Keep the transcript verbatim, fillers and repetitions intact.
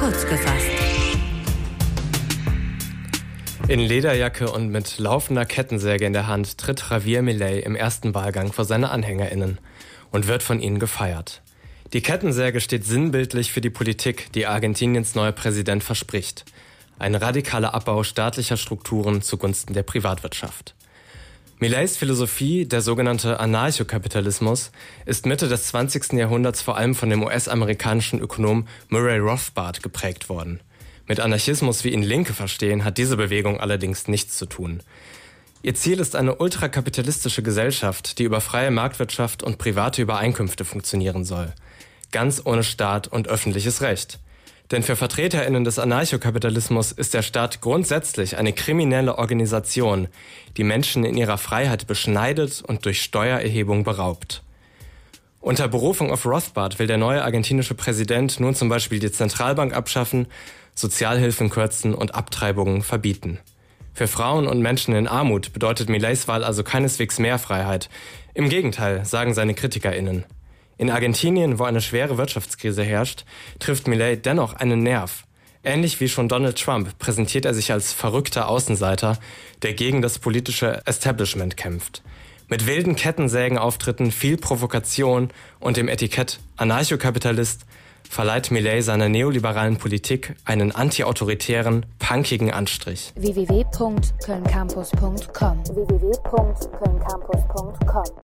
Kurz gefasst. In Lederjacke und mit laufender Kettensäge in der Hand tritt Javier Milei im ersten Wahlgang vor seine AnhängerInnen und wird von ihnen gefeiert. Die Kettensäge steht sinnbildlich für die Politik, die Argentiniens neuer Präsident verspricht. Ein radikaler Abbau staatlicher Strukturen zugunsten der Privatwirtschaft. Mileis Philosophie, der sogenannte Anarchokapitalismus, ist Mitte des zwanzigsten Jahrhunderts vor allem von dem U S-amerikanischen Ökonom Murray Rothbard geprägt worden. Mit Anarchismus, wie ihn Linke verstehen, hat diese Bewegung allerdings nichts zu tun. Ihr Ziel ist eine ultrakapitalistische Gesellschaft, die über freie Marktwirtschaft und private Übereinkünfte funktionieren soll. Ganz ohne Staat und öffentliches Recht. Denn für VertreterInnen des Anarchokapitalismus ist der Staat grundsätzlich eine kriminelle Organisation, die Menschen in ihrer Freiheit beschneidet und durch Steuererhebung beraubt. Unter Berufung auf Rothbard will der neue argentinische Präsident nun zum Beispiel die Zentralbank abschaffen, Sozialhilfen kürzen und Abtreibungen verbieten. Für Frauen und Menschen in Armut bedeutet Mileis Wahl also keineswegs mehr Freiheit. Im Gegenteil, sagen seine KritikerInnen. In Argentinien, wo eine schwere Wirtschaftskrise herrscht, trifft Milei dennoch einen Nerv. Ähnlich wie schon Donald Trump präsentiert er sich als verrückter Außenseiter, der gegen das politische Establishment kämpft. Mit wilden Kettensägenauftritten, viel Provokation und dem Etikett Anarchokapitalist verleiht Milei seiner neoliberalen Politik einen antiautoritären, punkigen Anstrich. w w w punkt köln campus punkt com w w w punkt köln campus punkt com